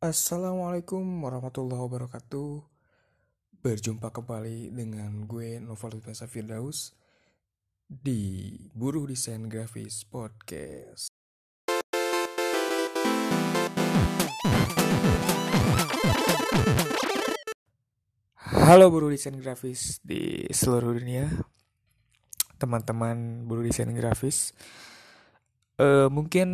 Assalamualaikum warahmatullahi wabarakatuh. Berjumpa kembali dengan gue Noval Lutfasa Firdaus di Buruh Desain Grafis Podcast. Halo buruh desain grafis di seluruh dunia, teman-teman buruh desain grafis. Mungkin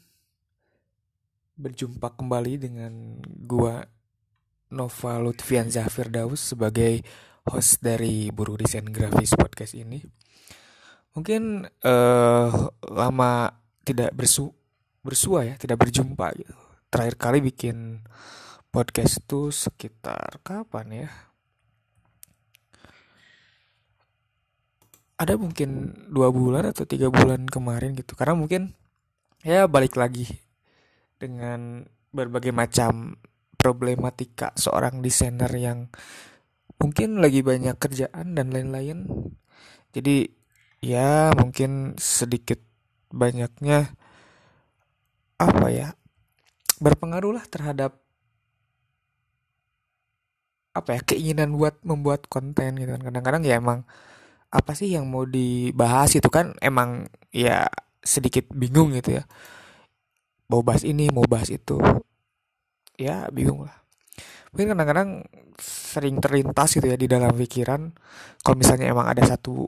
berjumpa kembali dengan gue Nova Lutfianza Firdaus sebagai host dari Buruh Desain Grafis Podcast ini. Mungkin lama tidak bersua ya, tidak berjumpa gitu. Terakhir kali bikin podcast tuh sekitar kapan ya? Ada mungkin 2 bulan atau 3 bulan kemarin gitu. Karena mungkin ya balik lagi dengan berbagai macam problematika seorang desainer yang mungkin lagi banyak kerjaan dan lain-lain. Jadi ya mungkin sedikit banyaknya apa ya, berpengaruh lah terhadap apa ya, keinginan buat membuat konten gitu kan. Kadang-kadang ya emang apa sih yang mau dibahas itu kan, emang ya sedikit bingung gitu ya, mau bahas ini mau bahas itu, ya bingung lah. Mungkin kadang-kadang sering terlintas gitu ya di dalam pikiran, kalau misalnya emang ada satu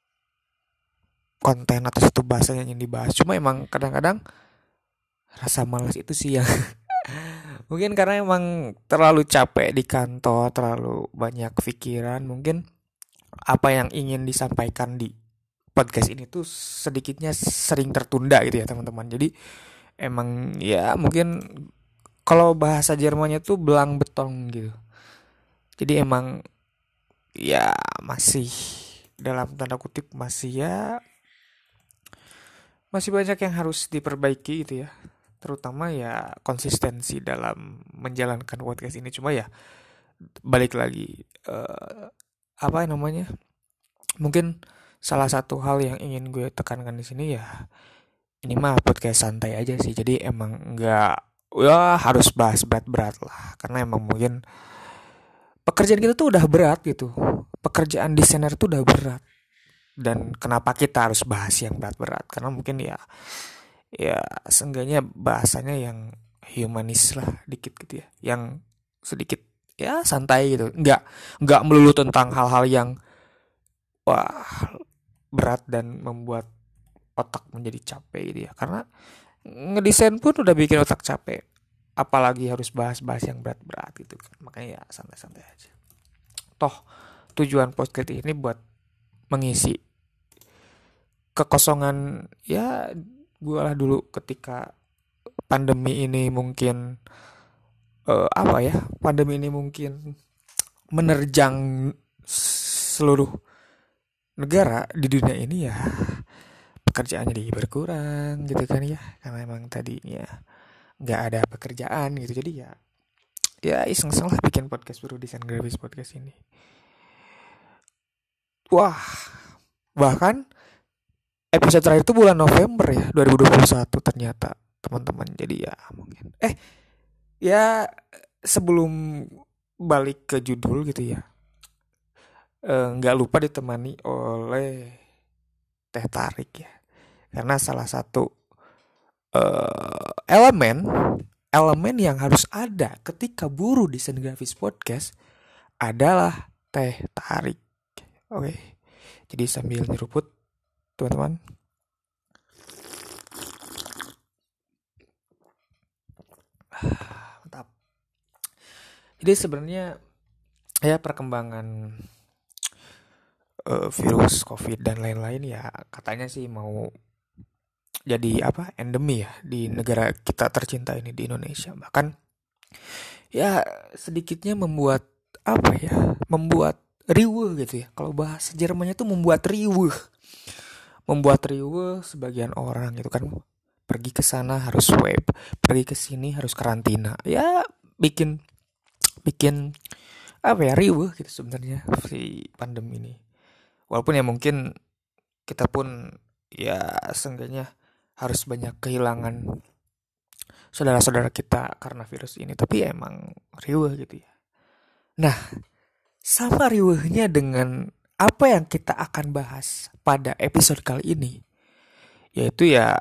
konten atau satu bahasa yang ingin dibahas, cuma emang kadang-kadang rasa malas itu sih yang mungkin karena emang terlalu capek di kantor, terlalu banyak pikiran, mungkin apa yang ingin disampaikan di podcast ini tuh sedikitnya sering tertunda gitu ya teman-teman. Jadi emang ya mungkin kalau bahasa Jermannya tuh belang betong gitu. Jadi emang ya masih dalam tanda kutip masih ya masih banyak yang harus diperbaiki gitu ya. Terutama ya konsistensi dalam menjalankan podcast ini. Cuma ya balik lagi, apa namanya? Mungkin salah satu hal yang ingin gue tekankan di sini ya, ini mah podcast santai aja sih. Jadi emang nggak ya harus bahas berat-berat lah. Karena emang mungkin pekerjaan kita tuh udah berat gitu. Pekerjaan desainer tuh udah berat. Dan kenapa kita harus bahas yang berat-berat? Karena mungkin ya seenggaknya bahasanya yang humanis lah dikit gitu ya. Yang sedikit ya santai gitu. Nggak melulu tentang hal-hal yang wah berat dan membuat otak menjadi capek gitu ya. Karena ngedesain pun udah bikin otak capek, apalagi harus bahas-bahas yang berat-berat gitu kan. Makanya ya santai-santai aja. Toh tujuan podcast ini buat mengisi kekosongan ya gue lah dulu ketika pandemi ini mungkin apa ya, pandemi ini mungkin menerjang seluruh negara di dunia ini ya, pekerjaan jadi berkurang gitu kan ya, karena emang tadinya nggak ada pekerjaan gitu. Jadi ya iseng-iseng lah bikin podcast Buruh Desain Grafis Podcast ini. Wah, bahkan episode terakhir itu bulan November ya 2021 ternyata teman-teman. Jadi ya mungkin ya sebelum balik ke judul gitu ya, nggak lupa ditemani oleh teh tarik ya, karena salah satu elemen elemen yang harus ada ketika buruh desain grafis podcast adalah teh tarik. Oke, jadi sambil nyeruput teman-teman. Mantap. Jadi sebenarnya ya perkembangan virus COVID dan lain-lain ya katanya sih mau jadi apa, endemi ya di negara kita tercinta ini di Indonesia. Bahkan ya sedikitnya membuat apa ya, membuat riweuh gitu ya. Kalau bahasa Jermannya tuh membuat riweuh sebagian orang gitu kan. Pergi ke sana harus swab, pergi ke sini harus karantina. Ya bikin bikin apa ya, riweuh gitu sebenarnya si pandemi ini. Walaupun ya mungkin kita pun ya seenggaknya harus banyak kehilangan saudara-saudara kita karena virus ini, tapi ya emang riuh gitu ya. Nah, sama riuhnya dengan apa yang kita akan bahas pada episode kali ini, yaitu ya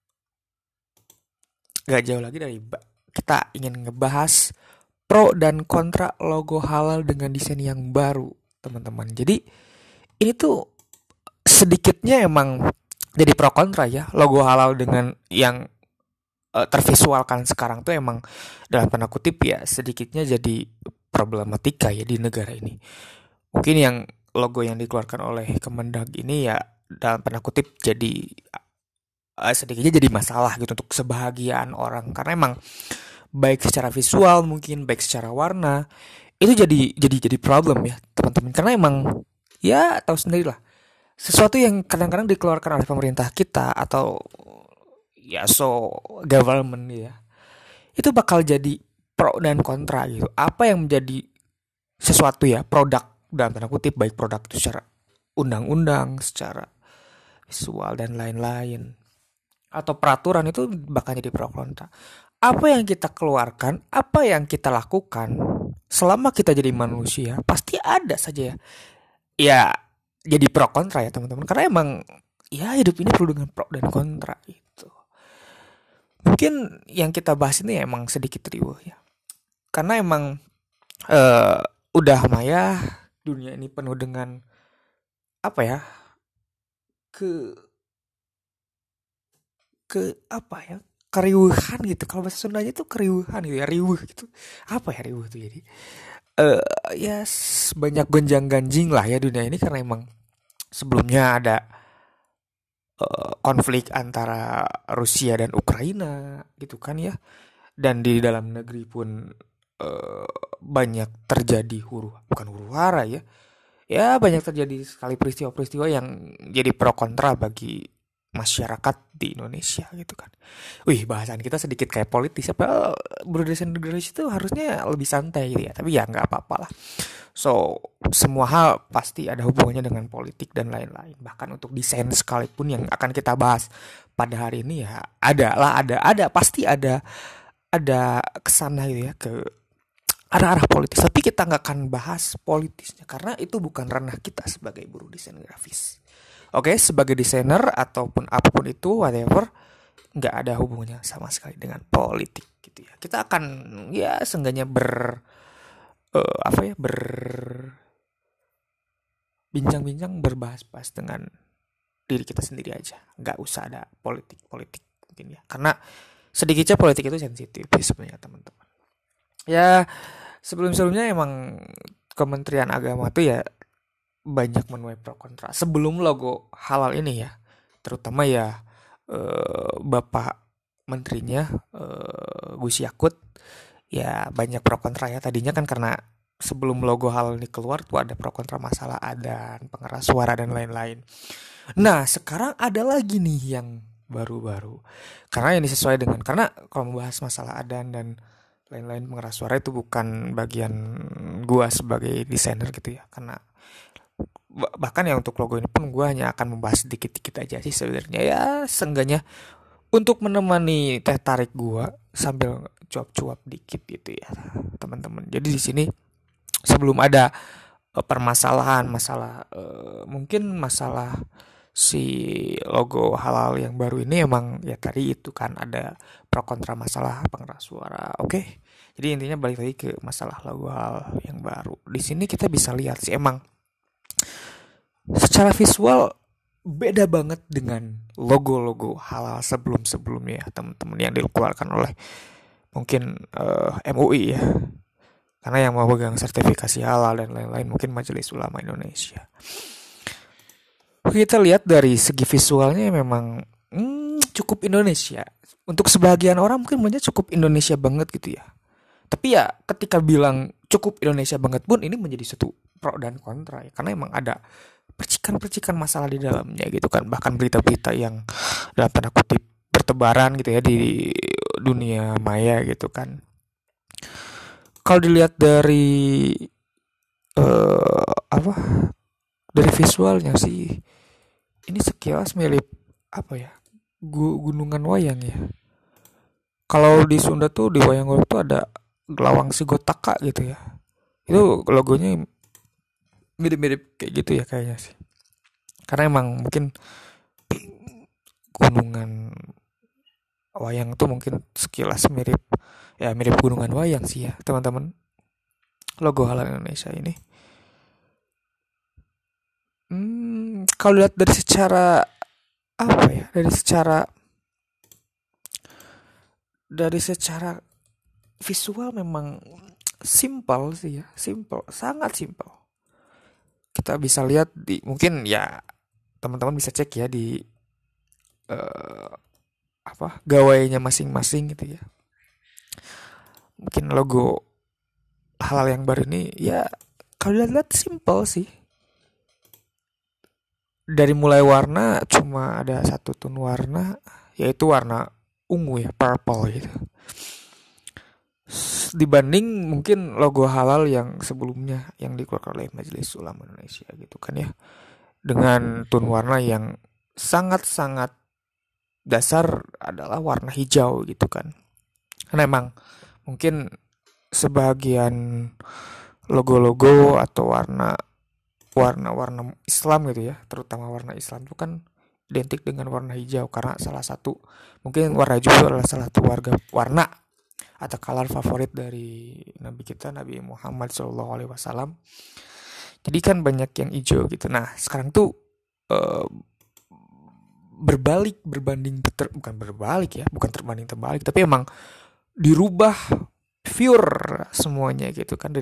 gak jauh lagi dari kita ingin ngebahas pro dan kontra logo halal dengan desain yang baru, teman-teman. Jadi ini tuh sedikitnya emang jadi pro kontra ya, logo halal dengan yang tervisualkan sekarang tuh emang dalam tanda kutip ya sedikitnya jadi problematika ya di negara ini. Mungkin yang logo yang dikeluarkan oleh Kemendag ini ya dalam tanda kutip jadi sedikitnya jadi masalah gitu untuk sebahagian orang, karena emang baik secara visual mungkin baik secara warna itu jadi problem ya teman-teman, karena emang ya tahu sendiri lah, sesuatu yang kadang-kadang dikeluarkan oleh pemerintah kita atau ya government ya, itu bakal jadi pro dan kontra gitu. Apa yang menjadi sesuatu ya produk dalam tanda kutip, baik produk itu secara undang-undang, secara visual dan lain-lain, atau peraturan, itu bakal jadi pro kontra. Apa yang kita keluarkan, apa yang kita lakukan selama kita jadi manusia pasti ada saja ya jadi pro kontra ya teman-teman, karena emang ya hidup ini perlu dengan pro dan kontra itu. Mungkin yang kita bahas ini emang sedikit riuh ya, karena emang eh, udah maya dunia ini penuh dengan apa ya, ke apa ya, keriuhan gitu. Kalau bahasa Sundanya itu keriuhan gitu ya, riuh gitu. Apa ya riuh itu jadi? Eh ya banyak gonjang-ganjing lah ya dunia ini, karena emang sebelumnya ada konflik antara Rusia dan Ukraina gitu kan ya. Dan di dalam negeri pun banyak terjadi bukan huru hara ya. Ya banyak terjadi sekali peristiwa-peristiwa yang jadi pro kontra bagi masyarakat di Indonesia gitu kan. Wih, bahasan kita sedikit kayak politis. Apa berdasarkan negara itu harusnya lebih santai gitu ya. Tapi ya nggak apa-apa lah. So, semua hal pasti ada hubungannya dengan politik dan lain-lain. Bahkan untuk desain sekalipun yang akan kita bahas pada hari ini ya ada pasti ada kesana gitu ya, ke arah-arah politis. Tapi kita nggak akan bahas politisnya karena itu bukan ranah kita sebagai buruh desain grafis. Oke, sebagai desainer ataupun apapun itu, whatever, nggak ada hubungannya sama sekali dengan politik gitu ya. Kita akan ya seenggaknya berbincang-bincang, berbahas-bahas dengan diri kita sendiri aja. Nggak usah ada politik-politik mungkin ya. Karena sedikitnya politik itu sensitif sebenarnya teman-teman. Ya sebelum-sebelumnya emang Kementerian Agama tuh ya banyak menuai pro kontra sebelum logo halal ini ya, terutama ya Bapak Menterinya Gus Yakut ya banyak pro kontra ya. Tadinya kan karena sebelum logo halal ini keluar tuh ada pro kontra masalah adan, pengeras suara dan lain-lain. Nah sekarang ada lagi nih yang baru-baru, karena ini sesuai dengan, karena kalau membahas masalah adan dan lain-lain pengeras suara itu bukan bagian gua sebagai desainer gitu ya, karena bahkan ya untuk logo ini pun gue hanya akan membahas sedikit-sedikit aja sih sebenarnya ya, seenggaknya untuk menemani teh tarik gue sambil cuap-cuap dikit gitu ya teman-teman. Jadi di sini sebelum ada permasalahan masalah mungkin masalah si logo halal yang baru ini, emang ya tadi itu kan ada pro kontra masalah pengeras suara. Oke. Jadi intinya balik lagi ke masalah logo halal yang baru. Di sini kita bisa lihat sih emang secara visual beda banget dengan logo-logo halal sebelum-sebelumnya teman-teman yang dikeluarkan oleh mungkin MUI ya, karena yang mau pegang sertifikasi halal dan lain-lain mungkin Majelis Ulama Indonesia. Kita lihat dari segi visualnya memang cukup Indonesia. Untuk sebagian orang mungkin menurutnya cukup Indonesia banget gitu ya. Tapi ya ketika bilang cukup Indonesia banget pun ini menjadi satu pro dan kontra ya, karena emang ada percikan-percikan masalah di dalamnya gitu kan. Bahkan berita-berita yang dalam tanda kutip bertebaran gitu ya di dunia maya gitu kan. Kalau dilihat dari apa, dari visualnya sih ini sekilas mirip apa ya, gunungan wayang ya, Kalau di Sunda tuh di wayang golek tuh ada Glawang Sigotaka gitu ya. Itu logonya mirip-mirip kayak gitu ya kayaknya sih. Karena emang mungkin gunungan wayang tuh mungkin sekilas mirip, ya mirip gunungan wayang sih ya teman-teman, logo halal Indonesia ini. Kalau lihat dari secara apa ya, dari secara visual memang simpel sih ya, simpel, sangat simpel. Kita bisa lihat di, mungkin ya teman-teman bisa cek ya di eh, apa gawainya masing-masing gitu ya. Mungkin logo halal yang baru ini ya kalau lihat-lihat simpel sih. Dari mulai warna cuma ada satu tone warna, yaitu warna ungu ya, purple gitu. Dibanding mungkin logo halal yang sebelumnya yang dikeluarkan oleh Majelis Ulama Indonesia gitu kan ya, dengan tone warna yang sangat-sangat dasar adalah warna hijau gitu kan. Karena emang mungkin sebagian logo-logo atau warna-warna Islam gitu ya, terutama warna Islam itu kan identik dengan warna hijau karena salah satu, mungkin warna hijau adalah salah satu warna atau color favorit dari Nabi kita, Nabi Muhammad SAW. Jadi kan banyak yang hijau gitu. Nah sekarang tuh eh, bukan berbalik ya, bukan terbanding terbalik, tapi emang dirubah pure semuanya gitu kan,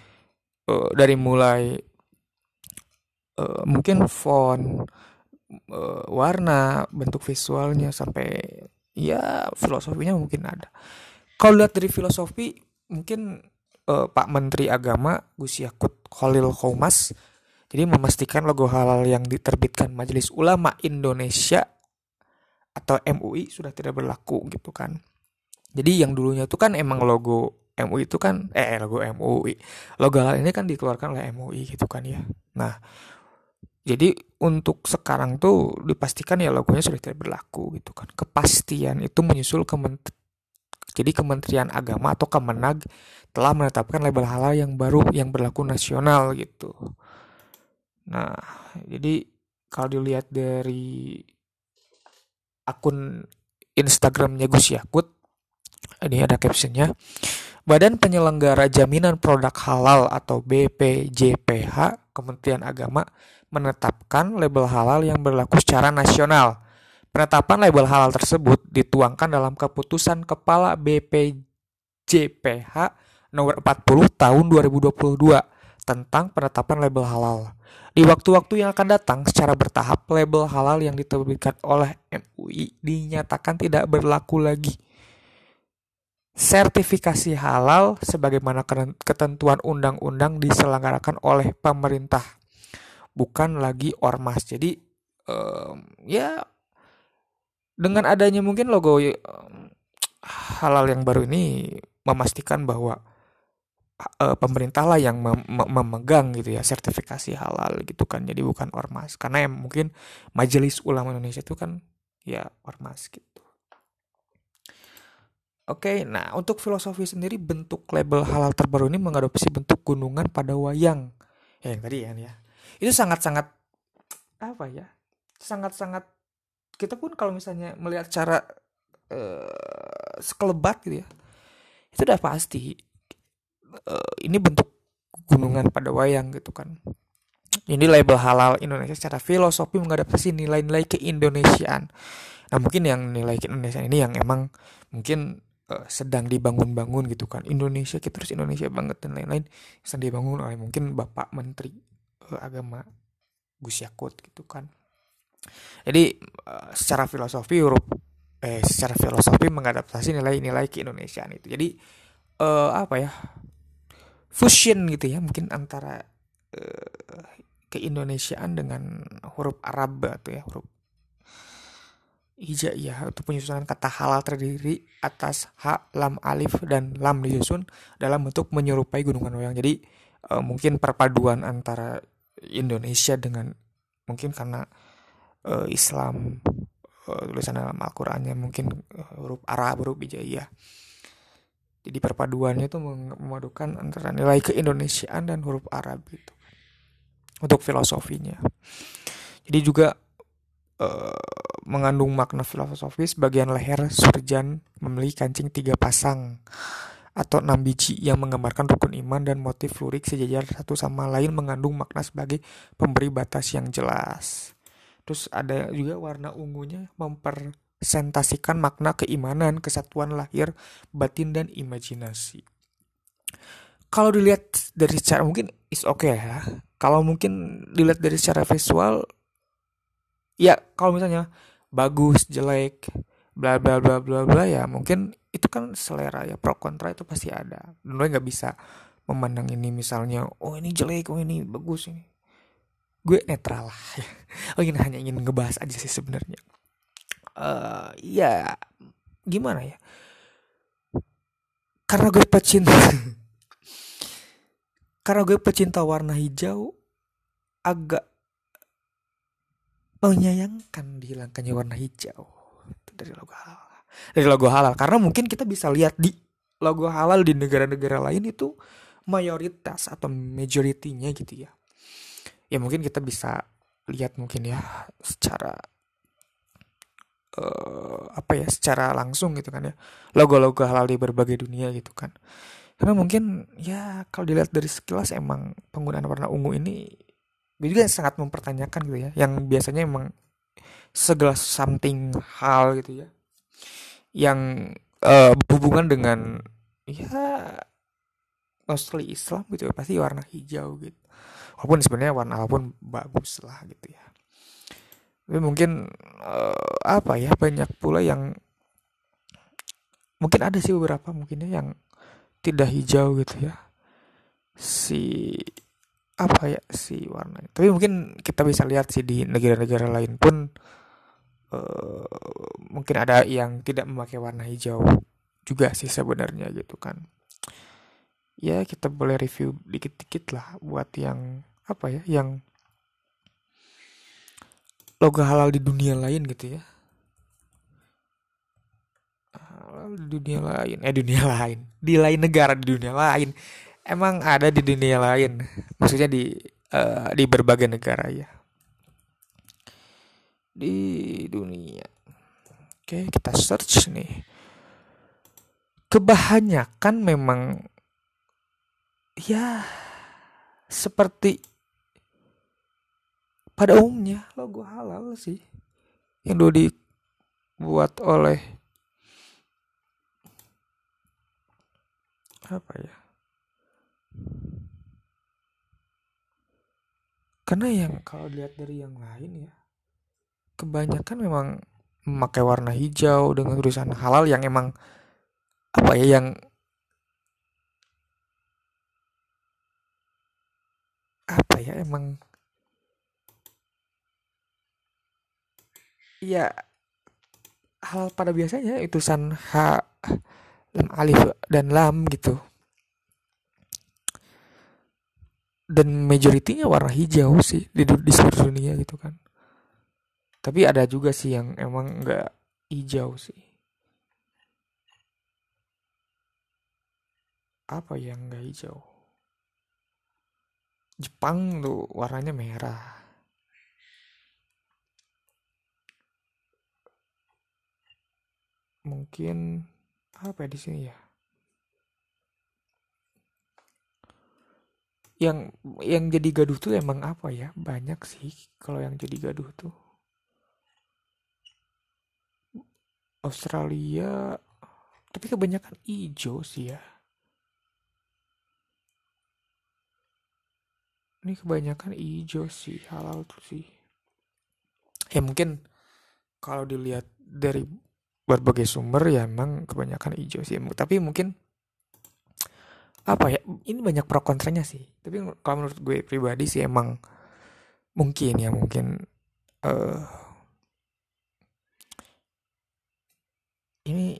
dari mulai mungkin font, warna, bentuk visualnya, sampai ya filosofinya mungkin ada. Kalau lihat dari filosofi, mungkin Pak Menteri Agama Gus Yakut Khalil Qoumas jadi memastikan logo halal yang diterbitkan Majelis Ulama Indonesia atau MUI sudah tidak berlaku gitu kan. Jadi yang dulunya itu kan emang logo MUI itu kan logo MUI. Logo halal ini kan dikeluarkan oleh MUI gitu kan ya. Nah, jadi untuk sekarang tuh dipastikan ya logonya sudah tidak berlaku gitu kan. Kepastian itu menyusul jadi Kementerian Agama atau Kemenag telah menetapkan label halal yang baru yang berlaku nasional gitu. Nah, jadi kalau dilihat dari akun Instagramnya Gus Yakut, ini ada captionnya, Badan Penyelenggara Jaminan Produk Halal atau BPJPH Kementerian Agama menetapkan label halal yang berlaku secara nasional. Penetapan label halal tersebut dituangkan dalam keputusan Kepala BPJPH nomor 40 tahun 2022 tentang penetapan label halal. Di waktu-waktu yang akan datang, secara bertahap, label halal yang diterbitkan oleh MUI dinyatakan tidak berlaku lagi. Sertifikasi halal sebagaimana ketentuan undang-undang diselenggarakan oleh pemerintah, bukan lagi ormas. Jadi ya dengan adanya mungkin logo halal yang baru ini memastikan bahwa pemerintah lah yang memegang gitu ya sertifikasi halal gitu kan, jadi bukan ormas, karena yang mungkin Majelis Ulama Indonesia itu kan ya ormas gitu. Oke, nah untuk filosofi sendiri, bentuk label halal terbaru ini mengadopsi bentuk gunungan pada wayang. Ya yang tadi ya. Itu sangat-sangat apa ya? Sangat-sangat, kita pun kalau misalnya melihat cara sekelebat gitu ya, itu udah pasti ini bentuk gunungan pada wayang gitu kan. Ini label halal Indonesia secara filosofi mengadaptasi nilai-nilai keindonesiaan. Nah mungkin yang nilai keindonesiaan ini yang emang mungkin sedang dibangun-bangun gitu kan. Indonesia, kita harus Indonesia banget dan lain-lain, sedang dibangun oleh mungkin Bapak Menteri Agama Gus Yakut gitu kan. Jadi secara filosofi mengadaptasi nilai-nilai keindonesiaan itu. Jadi apa ya? Fusion gitu ya, mungkin antara keindonesiaan dengan huruf Arab atau ya huruf hijaiyah. Untuk penyusunan kata halal terdiri atas ha, lam, alif, dan lam disusun dalam bentuk menyerupai gunungan wayang. Jadi mungkin perpaduan antara Indonesia dengan, mungkin karena Islam tulisan dalam Al-Qur'annya mungkin huruf Arab, huruf Hijaiyah. Jadi perpaduannya itu memadukan antara nilai keindonesiaan dan huruf Arab gitu untuk filosofinya. Jadi juga mengandung makna filosofis. Bagian leher surjan memiliki kancing 3 pasang atau 6 biji yang menggambarkan rukun iman, dan motif lurik sejajar satu sama lain mengandung makna sebagai pemberi batas yang jelas. Terus ada juga warna ungunya mempresentasikan makna keimanan, kesatuan lahir, batin, dan imajinasi. Kalau dilihat dari secara mungkin is okay ya. Kalau mungkin dilihat dari secara visual, ya kalau misalnya bagus, jelek, bla bla bla bla bla, ya mungkin itu kan selera ya, pro kontra itu pasti ada. Dan gue nggak bisa memandang ini misalnya, oh ini jelek, oh ini bagus ini. Gue netral lah. Oh ini hanya ingin ngebahas aja sih sebenarnya. Ya gimana ya? Karena gue pecinta, karena gue pecinta warna hijau, agak menyayangkan dihilangkannya warna hijau dari logo halal. Dari logo halal, karena mungkin kita bisa lihat di logo halal di negara-negara lain itu mayoritas atau majoritinya gitu ya. Ya mungkin kita bisa lihat mungkin ya secara apa ya, secara langsung gitu kan ya, logo-logo halal di berbagai dunia gitu kan. Karena mungkin ya kalau dilihat dari sekilas emang penggunaan warna ungu ini gue juga sangat mempertanyakan gitu ya, yang biasanya emang segala something hal gitu ya yang berhubungan dengan ya mostly Islam gitu ya, pasti warna hijau gitu. Walaupun sebenarnya warna apapun bagus lah gitu ya. Tapi mungkin apa ya, banyak pula yang mungkin ada sih beberapa mungkin ya yang tidak hijau gitu ya. Si apa ya si warnanya. Tapi mungkin kita bisa lihat sih di negara-negara lain pun mungkin ada yang tidak memakai warna hijau juga sih sebenarnya gitu kan. Ya kita boleh review dikit-dikit lah buat yang apa ya, yang logo halal di dunia lain gitu ya. Halal di dunia lain, dunia lain, di lain negara, di dunia lain. Emang ada di dunia lain, maksudnya di berbagai negara ya, di dunia. Oke, kita search nih. Kebanyakan memang ya seperti pada umumnya logo halal sih yang dulu dibuat oleh apa ya, karena yang kalau dilihat dari yang lain ya kebanyakan memang memakai warna hijau dengan tulisan halal yang emang apa ya, yang apa ya, emang ya halal pada biasanya itu tulisan H, lam, alif dan lam gitu, dan majoritinya warna hijau sih di seluruh dunia gitu kan. Tapi ada juga sih yang emang nggak hijau sih. Apa yang nggak hijau? Jepang tuh warnanya merah. Mungkin apa ya di sini ya? Yang yang jadi gaduh tuh emang apa ya? Banyak sih kalau yang jadi gaduh tuh. Australia, tapi kebanyakan hijau sih ya. Ini kebanyakan hijau sih halal tuh sih. Ya mungkin kalau dilihat dari berbagai sumber ya emang kebanyakan hijau sih. Tapi mungkin apa ya, ini banyak pro kontranya sih. Tapi kalau menurut gue pribadi sih emang mungkin ya mungkin eh ini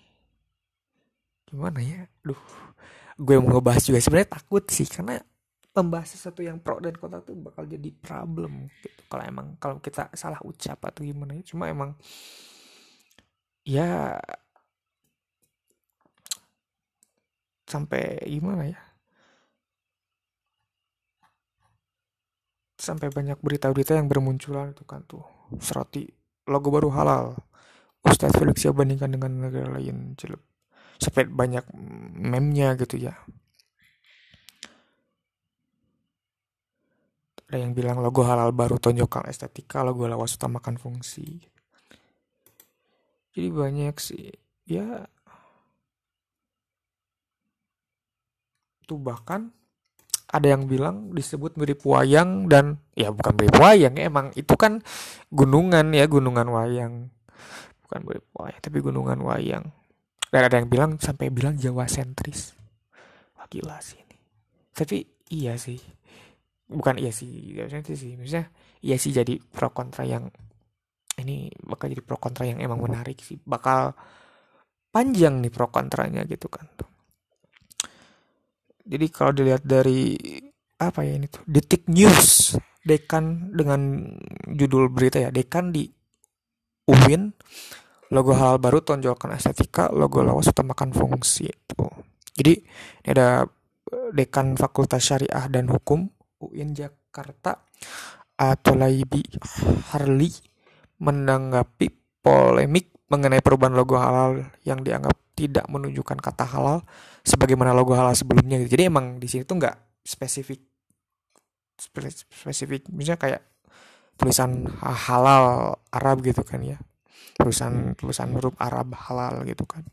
gimana ya? Duh, gue mau ngebahas juga sebenarnya takut sih karena membahas sesuatu yang pro dan kontra tuh bakal jadi problem gitu. Kalau kita salah ucap atau gimana ya. Cuma emang ya sampai gimana ya? Sampai banyak berita-berita yang bermunculan itu kan tuh. Seroti logo baru halal. Ustadz Felix ya bandingkan dengan negara lain. Jelek. Sampai banyak meme-nya gitu ya. Ada yang bilang logo halal baru tonjokkan estetika, logo lawas utamakan fungsi. Jadi banyak sih. Ya, tuh bahkan ada yang bilang disebut mirip wayang dan ya bukan mirip wayang ya, emang itu kan gunungan ya, gunungan wayang. Bukan mirip wayang, tapi gunungan wayang. Dan ada yang bilang sampai bilang Jawa sentris. Wah gila sih ini. Tapi iya sih. Bukan iya sih, Jawa sentris sih. Maksudnya iya sih jadi pro kontra yang ini bakal jadi pro kontra yang emang menarik sih. Bakal panjang nih pro kontranya gitu kan. Jadi kalau dilihat dari apa ya ini tuh Detik News, Dekan dengan judul berita ya, Dekan di UIN, logo halal baru tonjolkan estetika, logo lawas utamakan fungsi itu. Jadi ini ada Dekan Fakultas Syariah dan Hukum UIN Jakarta atau Laibi Harli menanggapi polemik mengenai perubahan logo halal yang dianggap tidak menunjukkan kata halal sebagaimana logo halal sebelumnya gitu. Jadi emang di sini tuh nggak spesifik misalnya kayak tulisan halal Arab gitu kan ya. Tulisan huruf Arab halal gitu kan.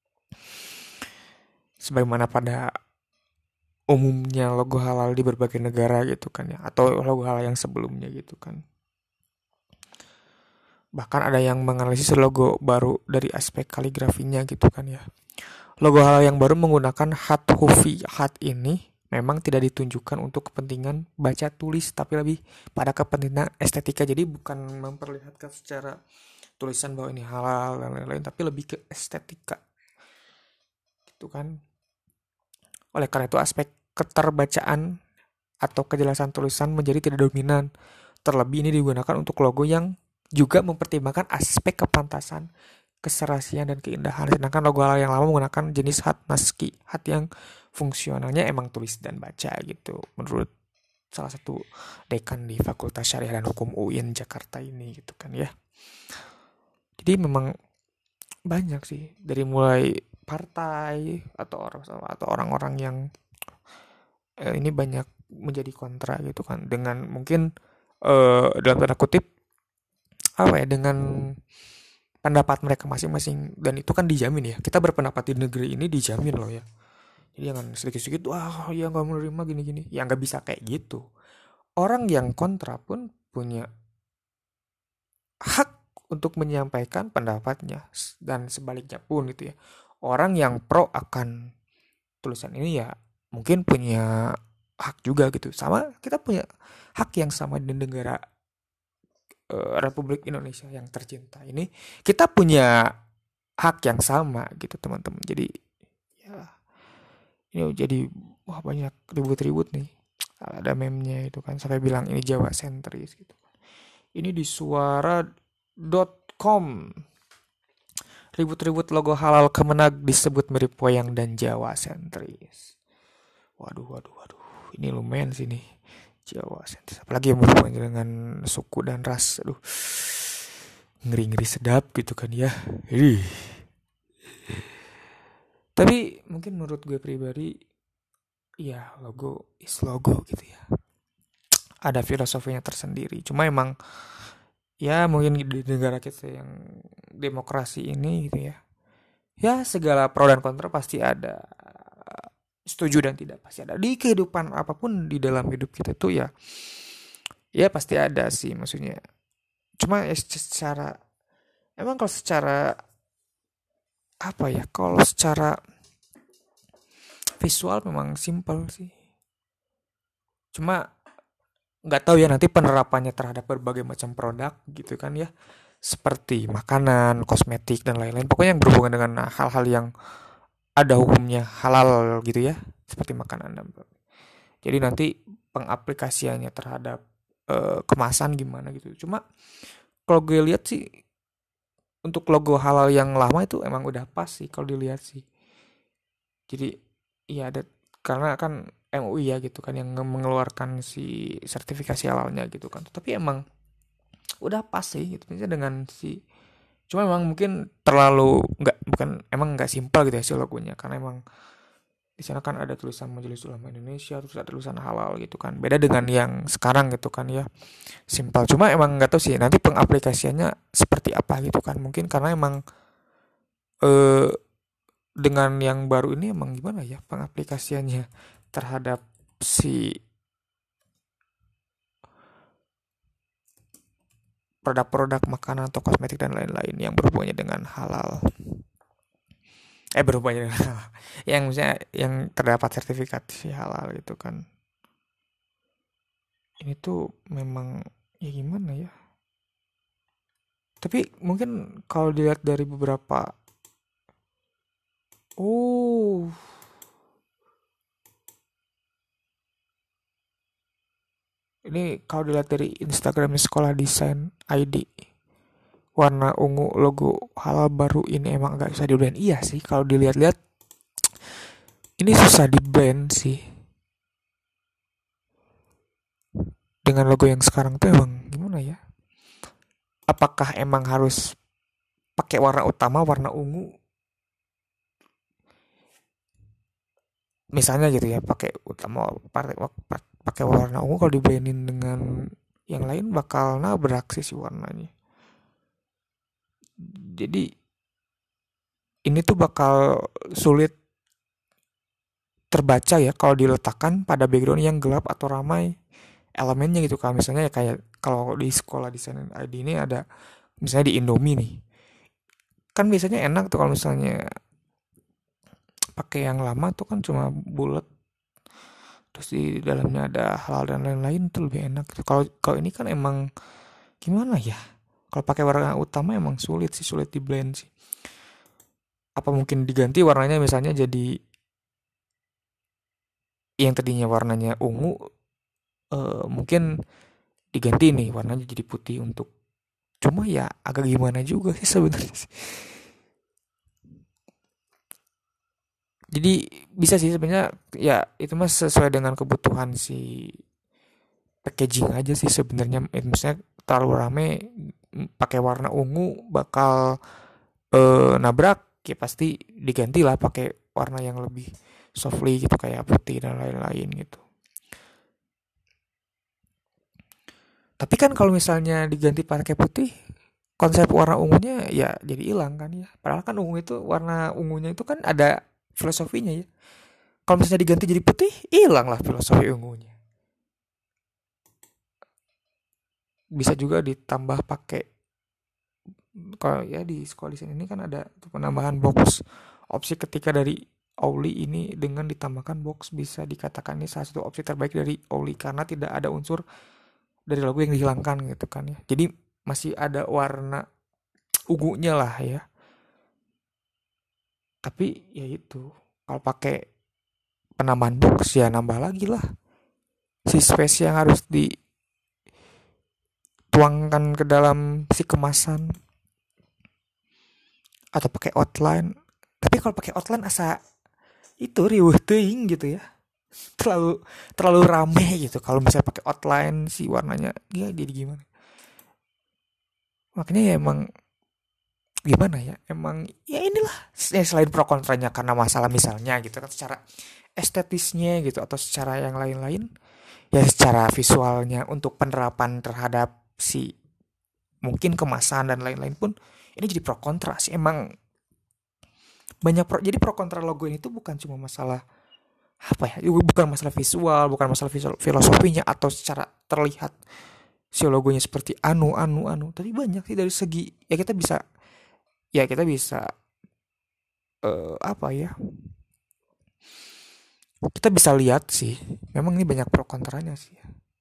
Sebagaimana pada umumnya logo halal di berbagai negara gitu kan ya, atau logo halal yang sebelumnya gitu kan. Bahkan ada yang menganalisis logo baru dari aspek kaligrafinya gitu kan ya. Logo halal yang baru menggunakan hat hufi. Hat ini memang tidak ditunjukkan untuk kepentingan baca tulis, tapi lebih pada kepentingan estetika. Jadi bukan memperlihatkan secara tulisan bahwa ini halal dan lain-lain, tapi lebih ke estetika. Gitu kan. Oleh karena itu aspek keterbacaan atau kejelasan tulisan menjadi tidak dominan. Terlebih ini digunakan untuk logo yang juga mempertimbangkan aspek kepantasan, keserasian dan keindahan. Sedangkan logo halal yang lama menggunakan jenis hat naski, hat yang fungsionalnya emang tulis dan baca gitu. Menurut salah satu dekan di Fakultas Syariah dan Hukum UIN Jakarta ini gitu kan ya. Jadi memang banyak sih dari mulai partai atau orang-orang yang ini banyak menjadi kontra gitu kan dengan mungkin dalam tanda kutip apa ya dengan pendapat mereka masing-masing dan itu kan dijamin ya kita berpendapat di negeri ini dijamin loh ya jadi jangan sedikit-sedikit wah ya nggak menerima gini-gini ya nggak bisa kayak gitu orang yang kontra pun punya hak untuk menyampaikan pendapatnya dan sebaliknya pun gitu ya orang yang pro akan tulisan ini ya mungkin punya hak juga gitu sama kita punya hak yang sama di negara Republik Indonesia yang tercinta ini kita punya hak yang sama gitu teman-teman jadi ya ini jadi wah banyak ribut-ribut nih ada meme-nya itu kan sampai bilang ini Jawa sentris gitu ini di suara.com ribut-ribut logo halal Kemenag disebut mirip wayang dan Jawa sentris waduh ini lumayan sih nih Jawa sentris apalagi yang berhubungan dengan suku dan ras aduh ngeri-ngeri sedap gitu kan ya tapi mungkin menurut gue pribadi ya logo is logo gitu ya ada filosofinya tersendiri cuma emang ya mungkin di negara kita yang demokrasi ini gitu ya ya segala pro dan kontra pasti ada setuju dan tidak pasti ada di kehidupan apapun di dalam hidup kita tuh ya pasti ada sih maksudnya cuma ya secara emang kalau secara apa ya kalau secara visual memang simpel sih cuma nggak tahu ya nanti penerapannya terhadap berbagai macam produk gitu kan ya seperti makanan kosmetik dan lain-lain pokoknya yang berhubungan dengan hal-hal yang ada hukumnya halal gitu ya seperti makanan Jadi nanti pengaplikasiannya terhadap kemasan gimana gitu. Cuma kalau gue lihat sih untuk logo halal yang lama itu emang udah pas sih kalau dilihat sih. Jadi iya ada, karena kan MUI ya gitu kan yang mengeluarkan si sertifikasi halalnya gitu kan. Tapi emang udah pas sih gitu misalnya dengan si, cuma emang mungkin terlalu nggak, bukan, emang nggak simpel gitu ya si logonya, karena emang di sana kan ada tulisan Majelis Ulama Indonesia, terus ada tulisan halal gitu kan, beda dengan yang sekarang gitu kan ya, simpel. Cuma emang nggak tahu sih nanti pengaplikasiannya seperti apa gitu kan, mungkin karena emang eh, dengan yang baru ini emang gimana ya pengaplikasiannya terhadap si produk-produk makanan atau kosmetik dan lain-lain yang berhubungannya dengan halal, berhubungannya dengan halal, yang misalnya yang terdapat sertifikasi halal gitu kan. Ini tuh memang ya gimana ya, tapi mungkin kalau dilihat dari beberapa, oh, ini kalau dilihat dari Instagram Sekolah Desain ID, warna ungu logo halal baru ini emang agak susah di blend. Iya sih kalau dilihat-lihat ini susah di blend sih dengan logo yang sekarang tuh, emang gimana ya, apakah emang harus pakai warna utama warna ungu misalnya gitu ya, pakai utama pakai warna ungu, kalau diblendin dengan yang lain bakal nabrak sih si warnanya. Jadi ini tuh bakal sulit terbaca ya kalau diletakkan pada background yang gelap atau ramai elemennya gitu. Kalau misalnya ya kayak kalau di Sekolah Desain ID ini ada misalnya di Indomie nih, kan biasanya enak tuh kalau misalnya pakai yang lama tuh kan cuma bulat, terus di dalamnya ada halal dan lain-lain tuh lebih enak gitu. Kalau kalau ini kan emang gimana ya, kalau pakai warna utama emang sulit sih, sulit di blend sih. Apa mungkin diganti warnanya misalnya jadi yang tadinya warnanya ungu, mungkin diganti nih warnanya jadi putih untuk, cuma ya agak gimana juga sih sebenarnya sih. Jadi bisa sih sebenarnya ya, itu mah sesuai dengan kebutuhan si packaging aja sih sebenarnya. Misalnya terlalu rame pakai warna ungu bakal nabrak, ya pasti diganti lah pakai warna yang lebih softly gitu kayak putih dan lain-lain gitu. Tapi kan kalau misalnya diganti pakai putih, konsep warna ungunya ya jadi hilang kan ya. Padahal kan ungu itu, warna ungunya itu kan ada filosofinya ya. Kalau misalnya diganti jadi putih, hilang lah filosofi ungunya. Bisa juga ditambah pakai, kalau ya di sekolah desain ini kan ada penambahan box opsi ketika dari Auli ini, dengan ditambahkan box bisa dikatakan ini salah satu opsi terbaik dari Auli karena tidak ada unsur dari logo yang dihilangkan gitu kan ya. Jadi masih ada warna ungunya lah ya. Tapi ya itu, kalau pakai penambahan box ya nambah lagi lah si space yang harus dituangkan ke dalam si kemasan, atau pakai outline. Tapi kalau pakai outline asa itu riuh teuing gitu ya. Terlalu terlalu rame gitu kalau misalnya pakai outline si warnanya ya jadi gimana. Makanya ya emang gimana ya, emang ya inilah ya, selain pro kontranya karena masalah misalnya gitu kan secara estetisnya gitu atau secara yang lain-lain, ya secara visualnya untuk penerapan terhadap si mungkin kemasan dan lain-lain pun ini jadi pro kontra sih emang. Banyak pro, jadi pro kontra logo ini tuh bukan cuma masalah apa ya, bukan masalah visual, bukan masalah visual, filosofinya atau secara terlihat si logonya seperti anu, tapi banyak sih dari segi ya kita bisa apa ya, kita bisa lihat sih memang ini banyak pro kontranya sih.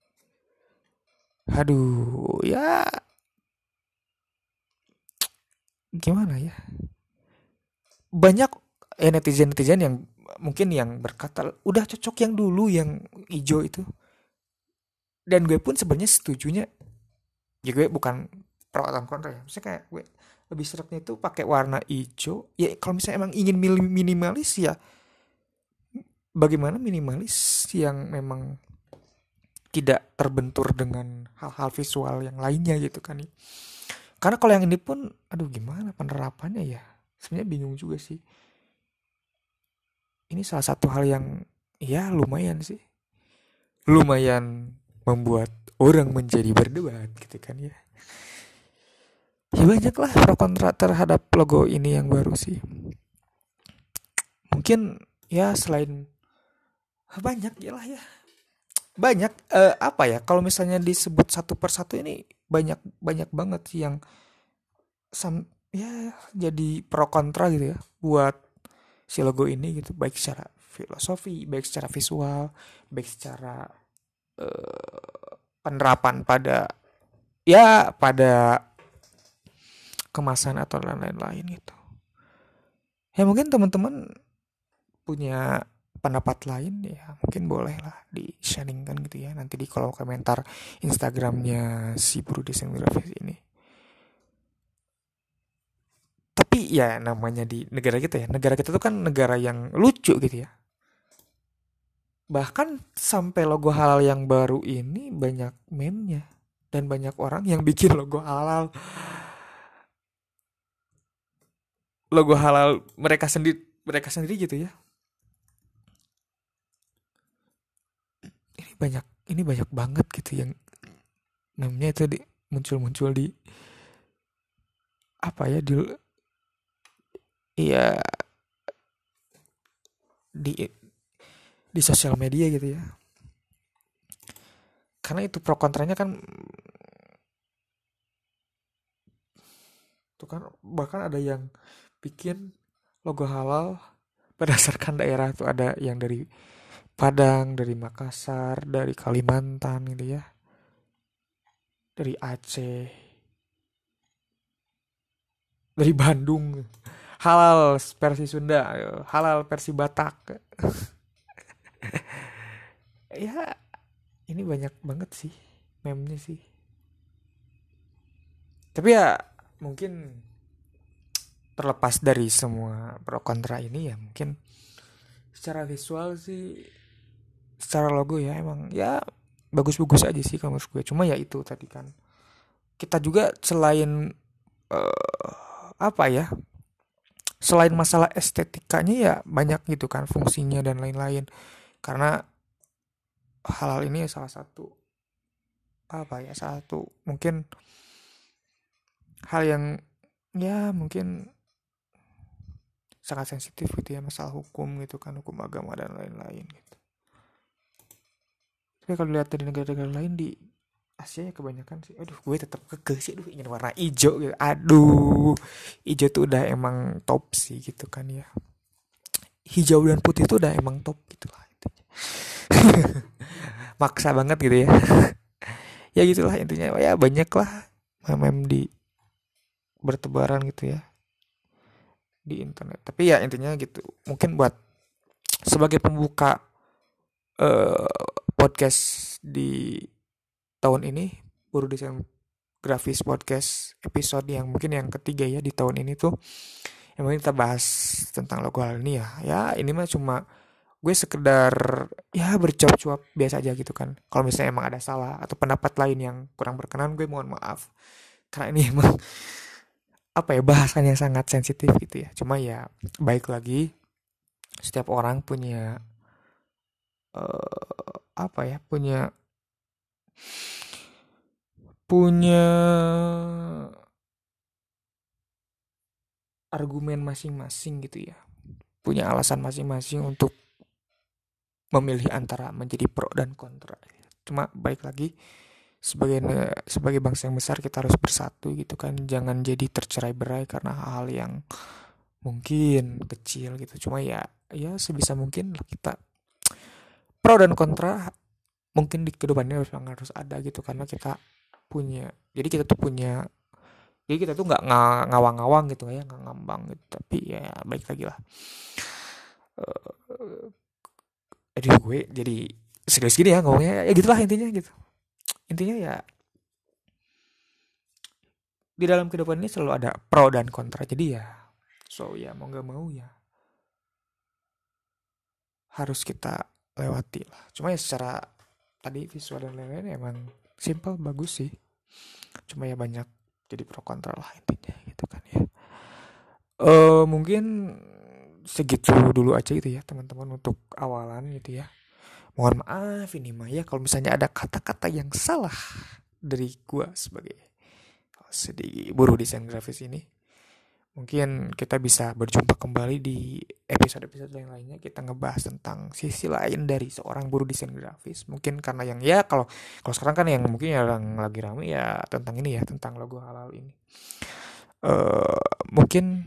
Aduh ya gimana ya, banyak netizen-netizen yang mungkin yang berkata udah cocok yang dulu yang hijau itu, dan gue pun sebenarnya setujunya, ya gue bukan pro atau kontra ya, maksudnya kayak gue lebih seretnya itu pakai warna hijau ya. Kalau misalnya emang ingin minimalis ya, bagaimana minimalis yang memang tidak terbentur dengan hal-hal visual yang lainnya gitu kan ya. Karena kalau yang ini pun aduh gimana penerapannya ya, sebenarnya bingung juga sih. Ini salah satu hal yang ya lumayan sih, lumayan membuat orang menjadi berdebat gitu kan ya. Ya banyak lah pro kontra terhadap logo ini yang baru sih. Mungkin ya selain banyak ya lah ya. Banyak apa ya, kalau misalnya disebut satu persatu ini banyak banyak banget sih yang ya jadi pro kontra gitu ya buat si logo ini gitu, baik secara filosofi, baik secara visual, baik secara penerapan pada ya pada kemasan atau lain-lain gitu. Ya mungkin teman-teman punya pendapat lain ya mungkin boleh lah di sharingkan gitu ya nanti di kolom komentar Instagramnya si Buru Desain Grafis ini. Tapi ya namanya di negara kita ya, negara kita tuh kan negara yang lucu gitu ya. Bahkan sampai logo halal yang baru ini banyak meme-nya dan banyak orang yang bikin logo halal, logo halal mereka sendiri gitu ya. Banyak, ini banyak banget gitu yang namanya itu muncul-muncul di apa ya, iya di di sosial media gitu ya. Karena itu pro kontranya kan, tuh kan bahkan ada yang bikin logo halal berdasarkan daerah, tuh ada yang dari Padang, dari Makassar, dari Kalimantan gitu ya, dari Aceh, dari Bandung. Halal versi Sunda, halal versi Batak. Ya, ini banyak banget sih meme-nya sih. Tapi ya mungkin terlepas dari semua pro kontra ini ya mungkin secara visual sih, secara logo ya emang ya bagus-bagus aja sih kalau menurut gue. Cuma ya itu tadi kan kita juga selain apa ya, selain masalah estetikanya ya banyak gitu kan fungsinya dan lain-lain. Karena hal-hal ini salah satu apa ya, salah satu mungkin hal yang ya mungkin sangat sensitif gitu ya, masalah hukum gitu kan, hukum agama dan lain-lain gitu. Tapi kalau dilihat dari negara-negara lain di Asia ya kebanyakan sih, aduh gue tetap kekeh sih, aduh ingin warna hijau gitu, aduh hijau tuh udah emang top sih gitu kan ya, hijau dan putih tuh udah emang top gitu lah intinya. Maksa banget gitu ya. Ya gitulah intinya, ya banyak lah meme di bertebaran gitu ya di internet. Tapi ya intinya gitu, mungkin buat sebagai pembuka podcast di tahun ini, Buru Desain Grafis Podcast episode yang mungkin yang ketiga ya di tahun ini tuh, yang mungkin kita bahas tentang logo hal ini ya. Ya ini mah cuma gue sekedar ya bercuap-cuap biasa aja gitu kan. Kalau misalnya emang ada salah atau pendapat lain yang kurang berkenan, gue mohon maaf. Karena ini emang apa ya, bahasannya sangat sensitif gitu ya. Cuma ya baik lagi, setiap orang punya apa ya, punya punya argumen masing-masing gitu ya. Punya alasan masing-masing untuk memilih antara menjadi pro dan kontra. Cuma baik lagi, sebagai bangsa yang besar kita harus bersatu gitu kan. Jangan jadi tercerai-berai karena hal-hal yang mungkin kecil gitu. Cuma ya sebisa mungkin kita pro dan kontra mungkin di kedepannya harus ada gitu, karena kita punya, jadi kita tuh punya, jadi kita tuh nggak ngawang-ngawang gitu ya, nggak ngambang gitu. Tapi ya baik lagi lah, aduh gue jadi serius gini ya ngomongnya, ya gitulah intinya gitu. Intinya ya di dalam kehidupan ini selalu ada pro dan kontra, jadi ya so ya mau nggak mau ya harus kita lewati lah. Cuma ya secara tadi visual dan lain-lain emang simple bagus sih, cuma ya banyak jadi pro kontra lah intinya gitu kan ya. Mungkin segitu dulu aja gitu ya teman-teman untuk awalan gitu ya. Mohon maaf ini mah ya kalau misalnya ada kata-kata yang salah dari gua sebagai sedih buruh desain grafis ini. Mungkin kita bisa berjumpa kembali di episode-episode yang lainnya. Kita ngebahas tentang sisi lain dari seorang buruh desain grafis. Mungkin karena yang ya kalau kalau sekarang kan yang mungkin yang lagi rame ya tentang ini ya, tentang logo halal ini. Mungkin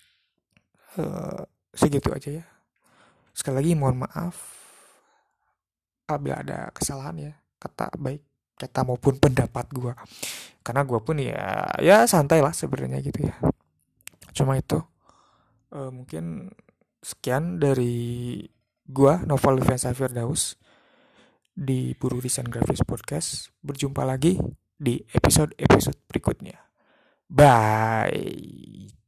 segitu aja ya. Sekali lagi mohon maaf apabila ada kesalahan ya, kata baik kata maupun pendapat gua. Karena gua pun ya santai lah sebenarnya gitu ya. Cuma itu mungkin sekian dari gua Noval Liviansa Firdaus di Buruh Desain Grafis Podcast. Berjumpa lagi di episode-episode berikutnya. Bye.